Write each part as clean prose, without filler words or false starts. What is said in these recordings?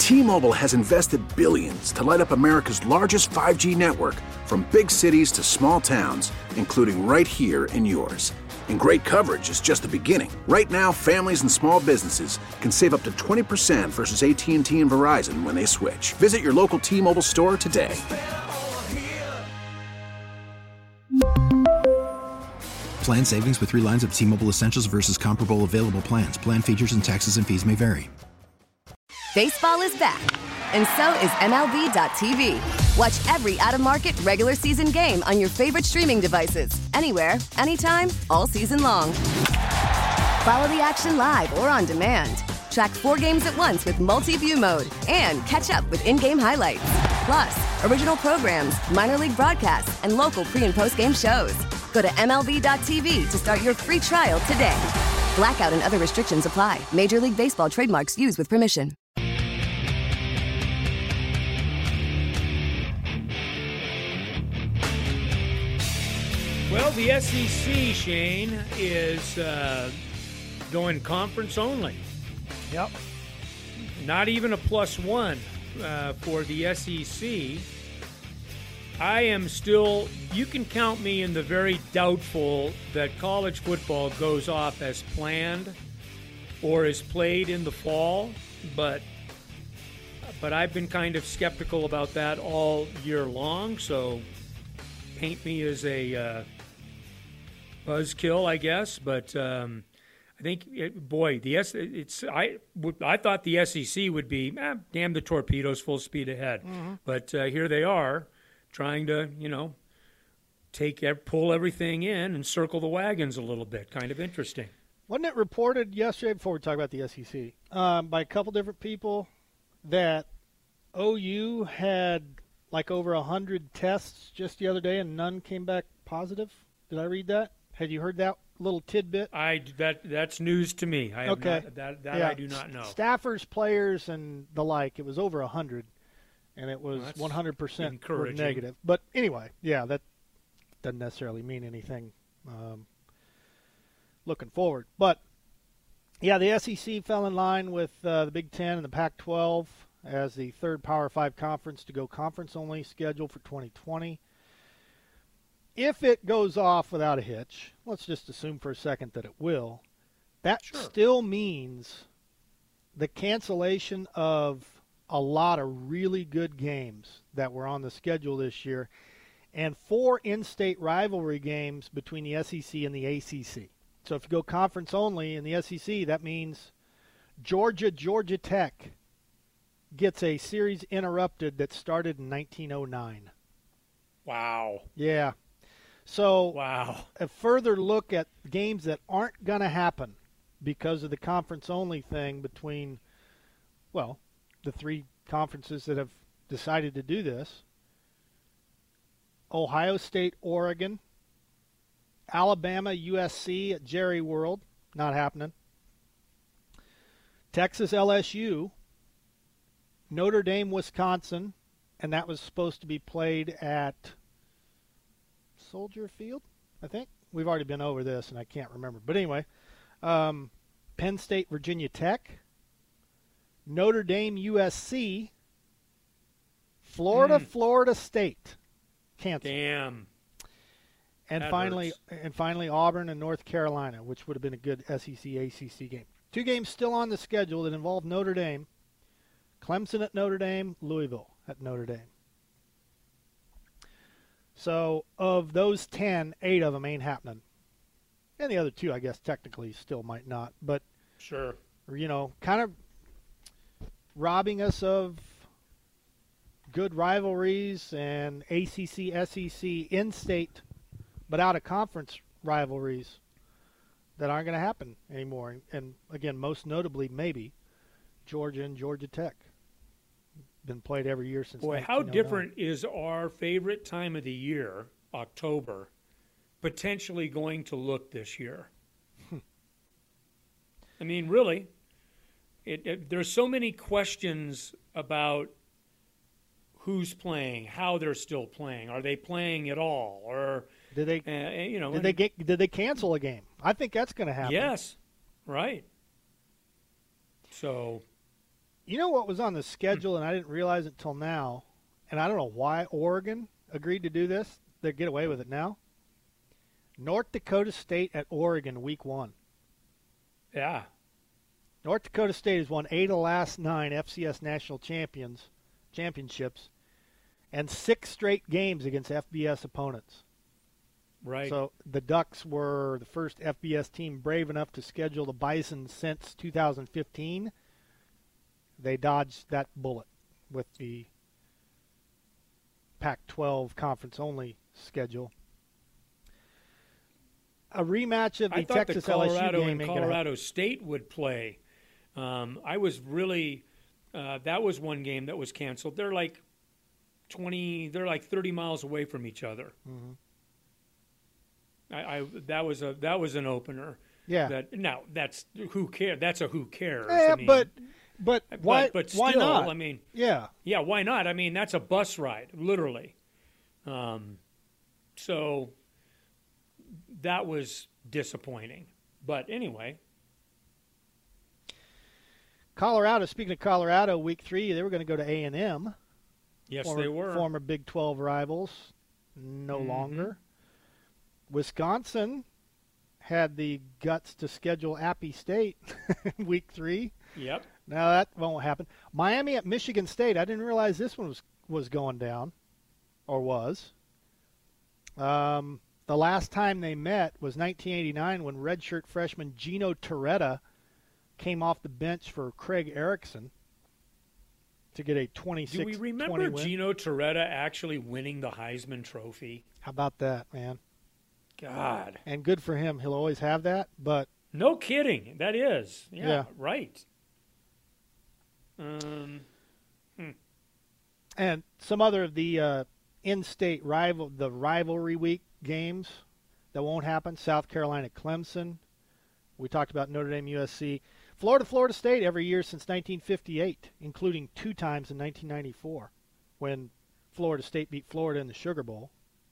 T-Mobile has invested billions to light up America's largest 5G network, from big cities to small towns, including right here in yours. And great coverage is just the beginning. Right now, families and small businesses can save up to 20% versus AT&T and Verizon when they switch. Visit your local T-Mobile store today. Plan savings with 3 lines of T-Mobile Essentials versus comparable available plans. Plan features and taxes and fees may vary. Baseball is back, and so is MLB.tv. Watch every out-of-market regular season game on your favorite streaming devices, anywhere, anytime, all season long. Follow the action live or on demand. Track 4 games at once with multi-view mode and catch up with in-game highlights. Plus, original programs, minor league broadcasts, and local pre- and post-game shows. Go to MLB.tv to start your free trial today. Blackout and other restrictions apply. Major League Baseball trademarks used with permission. Well, the SEC, Shane, is going conference only. Yep. Not even a +1 for the SEC. I am still, you can count me in the very doubtful that college football goes off as planned or is played in the fall, but I've been kind of skeptical about that all year long, so paint me as a buzzkill, I guess, but I think, I thought the SEC would be, damn the torpedoes, full speed ahead. Mm-hmm. But here they are, trying to, pull everything in and circle the wagons a little bit. Kind of interesting. Wasn't it reported yesterday, before we talk about the SEC, by a couple different people that OU had like over 100 tests just the other day and none came back positive? Did I read that? Had you heard that little tidbit? That's news to me. I have okay. Not, that I do not know. Staffers, players, and the like, it was over 100, and it was 100% were negative. But anyway, yeah, that doesn't necessarily mean anything looking forward. But, yeah, the SEC fell in line with the Big Ten and the Pac-12 as the third Power 5 conference to go conference-only scheduled for 2020. If it goes off without a hitch, let's just assume for a second that it will, that still means the cancellation of a lot of really good games that were on the schedule this year and 4 in-state rivalry games between the SEC and the ACC. So if you go conference only in the SEC, that means Georgia Tech gets a series interrupted that started in 1909. Wow. Yeah. So wow. A further look at games that aren't going to happen because of the conference-only thing between, well, the 3 conferences that have decided to do this. Ohio State, Oregon, Alabama, USC at Jerry World, not happening. Texas, LSU, Notre Dame, Wisconsin, and that was supposed to be played at Soldier Field, I think. We've already been over this, and I can't remember. But anyway, Penn State, Virginia Tech, Notre Dame, USC, Florida State, canceled. Damn. And finally, Auburn and North Carolina, which would have been a good SEC-ACC game. 2 games still on the schedule that involve Notre Dame. Clemson at Notre Dame, Louisville at Notre Dame. So of those 10, 8 of them ain't happening. And the other 2, I guess, technically still might not. But, sure, kind of robbing us of good rivalries and ACC, SEC, in-state, but out-of-conference rivalries that aren't going to happen anymore. And, again, most notably, maybe, Georgia and Georgia Tech. Been played every year since 1909. How different is our favorite time of the year, October, potentially going to look this year? I mean, really, there's so many questions about who's playing, how they're still playing. Are they playing at all? Or did they cancel a game? I think that's going to happen. Yes, right. So You know what was on the schedule, and I didn't realize it until now, and I don't know why Oregon agreed to do this. They get away with it now. North Dakota State at Oregon, week 1. Yeah. North Dakota State has won 8 of the last 9 FCS national championships, and 6 straight games against FBS opponents. Right. So the Ducks were the first FBS team brave enough to schedule the Bison since 2015. They dodged that bullet with the Pac-12 conference-only schedule. A rematch of the Texas Colorado LSU game. and Colorado State would play. I was really that was one game that was canceled. They're like 30 miles away from each other. Mm-hmm. That was an opener. Yeah. That's who cares. That's a who cares. Yeah, I mean, but why? But still, why not? I mean, yeah. Why not? I mean, that's a bus ride, literally. So that was disappointing. But anyway. Colorado. Speaking of Colorado, week 3 they were going to go to A&M. Yes, they were. Former Big 12 rivals, no longer. Wisconsin had the guts to schedule Appy State week 3. Yep. Now that won't happen. Miami at Michigan State. I didn't realize this one was going down, or was. The last time they met was 1989 when redshirt freshman Gino Torretta came off the bench for Craig Erickson to get a 26-20 win. Do we remember Gino Torretta actually winning the Heisman Trophy? How about that, man? God. And good for him. He'll always have that, but no kidding. That is. Yeah. Right. And some other of the in-state rivalry week games that won't happen. South Carolina, Clemson. We talked about Notre Dame, USC. Florida State every year since 1958, including 2 times in 1994 when Florida State beat Florida in the Sugar Bowl.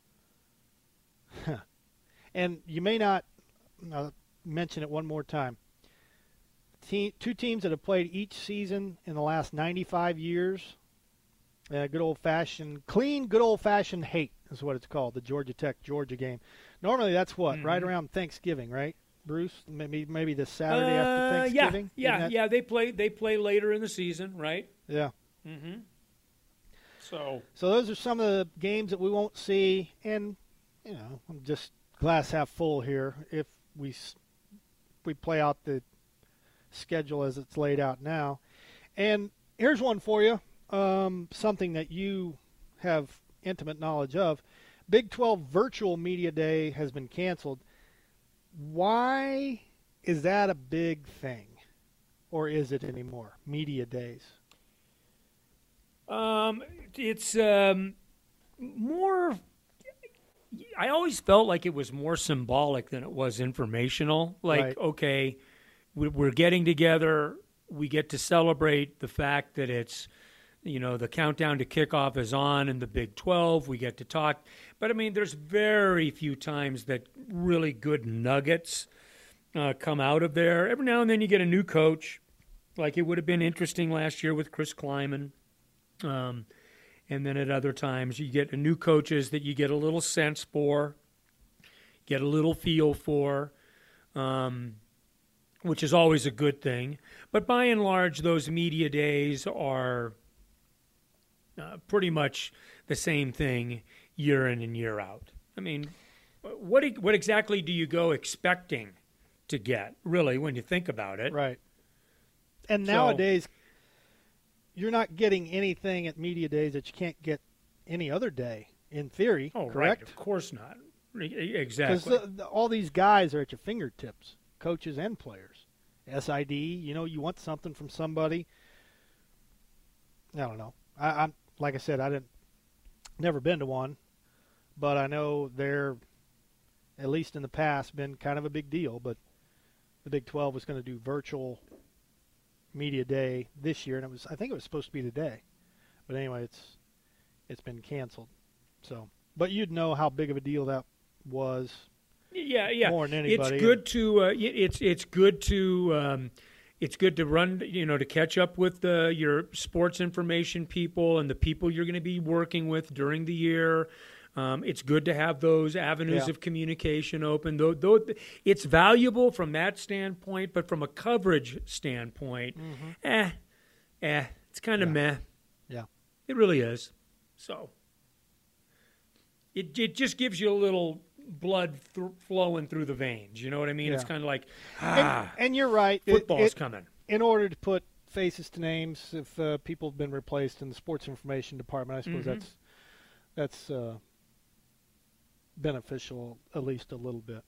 And you may not mention it one more time. 2 teams that have played each season in the last 95 years. Good old-fashioned hate is what it's called, the Georgia Tech-Georgia game. Normally that's what, right around Thanksgiving, right, Bruce? Maybe this Saturday after Thanksgiving? Yeah. They play later in the season, right? Yeah. Mm-hmm. So those are some of the games that we won't see, and, I'm just glass half full here. If we play out the schedule as it's laid out now. And here's one for you, something that you have intimate knowledge of. Big 12 Virtual Media Day has been canceled. Why is that a big thing? Or is it anymore? Media days. It's more... I always felt like it was more symbolic than it was informational. Like, okay, we're getting together. We get to celebrate the fact that it's, the countdown to kickoff is on in the Big 12. We get to talk. But, I mean, there's very few times that really good nuggets come out of there. Every now and then you get a new coach. Like it would have been interesting last year with Chris Kleiman. And then at other times you get new coaches that you get a little sense for, get a little feel for, which is always a good thing. But by and large, those media days are pretty much the same thing year in and year out. I mean, what exactly do you go expecting to get, really, when you think about it? Right. And nowadays, you're not getting anything at media days that you can't get any other day, in theory, correct? Right. Of course not. Exactly. Because all these guys are at your fingertips, coaches and players. SID, you want something from somebody. I don't know. I'm like I said, never been to one, but I know they're, at least in the past, been kind of a big deal. But the Big 12 was going to do virtual media day this year, and I think it was supposed to be today. But anyway, it's been canceled. So, but you'd know how big of a deal that was. Yeah. More than anybody. It's good to It's good to run, to catch up with your sports information people and the people you're going to be working with during the year. It's good to have those avenues of communication open. Though it's valuable from that standpoint, but from a coverage standpoint, it's kind of meh. Yeah, it really is. So it just gives you a little blood flowing through the veins. You know what I mean? Yeah. It's kind of like, and you're right. Football's coming. In order to put faces to names, if people have been replaced in the sports information department, I suppose that's beneficial, at least a little bit.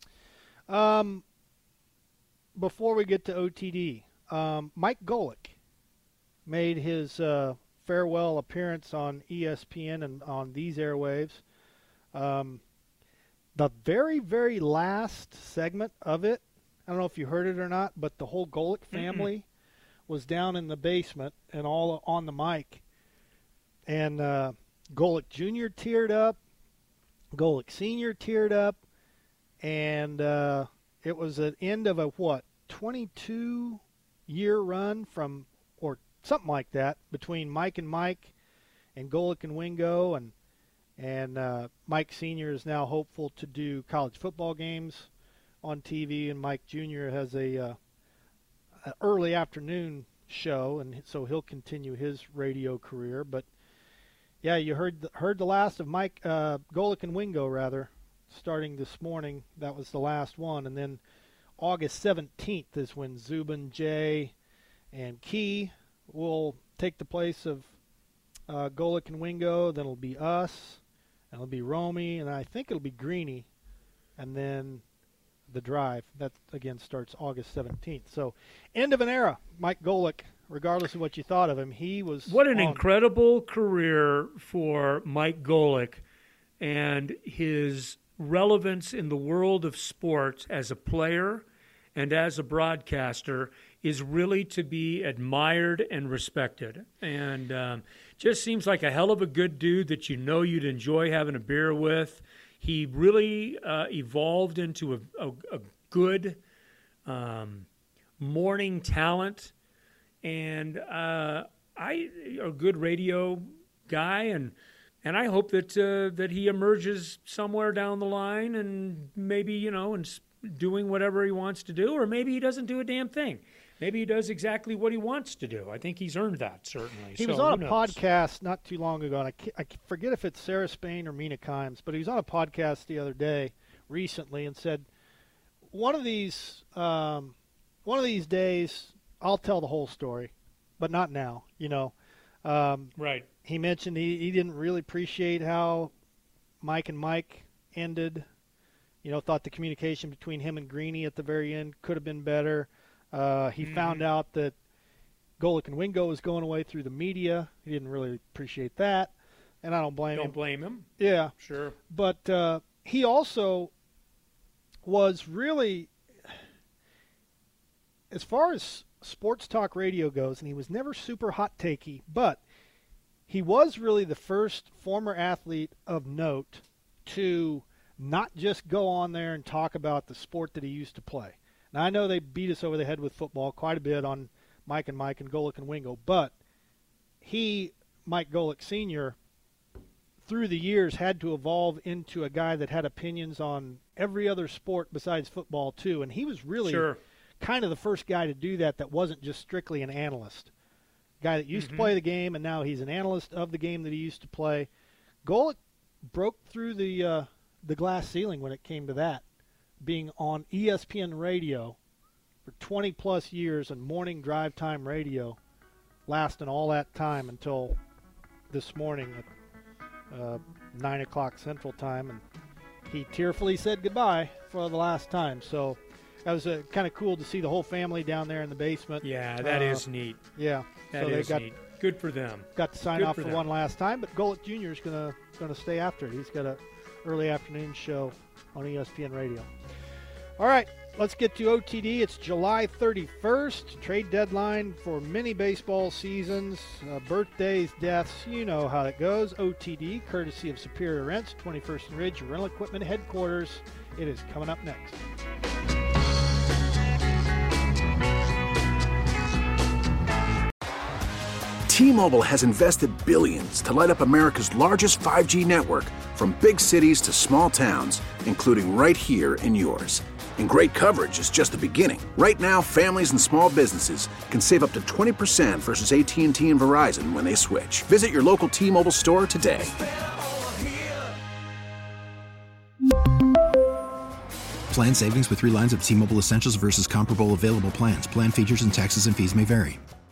Before we get to OTD, Mike Golic made his farewell appearance on ESPN and on these airwaves. The very, very last segment of it, I don't know if you heard it or not, but the whole Golic family was down in the basement and all on the mic. And Golic Jr. teared up, Golic Sr. teared up, and it was an end of a, 22-year run from, or something like that, between Mike and Golic and Wingo, and Mike Sr. is now hopeful to do college football games on TV, and Mike Jr. has a early afternoon show, and so he'll continue his radio career. But yeah, you heard the last of Mike Golic and Wingo, rather, starting this morning. That was the last one, and then August 17th is when Zubin, Jay, and Key will take the place of Golic and Wingo. Then it'll be us, and it'll be Romy, and I think it'll be Greeny, and then the drive. That, again, starts August 17th. So, end of an era. Mike Golic, regardless of what you thought of him, he was What an incredible career for Mike Golic and his relevance in the world of sports as a player and as a broadcaster is really to be admired and respected. And just seems like a hell of a good dude that you'd enjoy having a beer with. He really evolved into a good morning talent and a good radio guy, and I hope that he emerges somewhere down the line and maybe and doing whatever he wants to do, or maybe he doesn't do a damn thing. Maybe he does exactly what he wants to do. I think he's earned that, certainly. He was on a podcast not too long ago, and I forget if it's Sarah Spain or Mina Kimes, but he was on a podcast the other day recently and said, one of these days I'll tell the whole story, but not now, Right. He mentioned he didn't really appreciate how Mike and Mike ended. Thought the communication between him and Greeny at the very end could have been better. He found out that Golic and Wingo was going away through the media. He didn't really appreciate that, and I don't blame him. Don't blame him. Yeah. Sure. But he also was really, as far as sports talk radio goes, and he was never super hot-takey, but he was really the first former athlete of note to not just go on there and talk about the sport that he used to play. Now, I know they beat us over the head with football quite a bit on Mike and Golic and Wingo, but Mike Golic Sr., through the years had to evolve into a guy that had opinions on every other sport besides football, too. And he was really kind of the first guy to do that wasn't just strictly an analyst. Guy that used to play the game, and now he's an analyst of the game that he used to play. Golic broke through the glass ceiling when it came to that, being on ESPN radio for 20-plus years and morning drive time radio, lasting all that time until this morning at 9 o'clock Central Time, and he tearfully said goodbye for the last time. So that was kind of cool to see the whole family down there in the basement. Yeah, that is neat. Yeah, that is neat. Good for them. Got to sign off for one last time, but Golic Jr. is gonna stay after it. He's got an early afternoon show on ESPN Radio. All right, let's get to OTD. It's July 31st, trade deadline for many baseball seasons, birthdays, deaths, you know how it goes. OTD, courtesy of Superior Rents, 21st and Ridge, rental equipment headquarters. It is coming up next. T-Mobile has invested billions to light up America's largest 5G network, from big cities to small towns, including right here in yours. And great coverage is just the beginning. Right now, families and small businesses can save up to 20% versus AT&T and Verizon when they switch. Visit your local T-Mobile store today. Plan savings with 3 lines of T-Mobile Essentials versus comparable available plans. Plan features and taxes and fees may vary.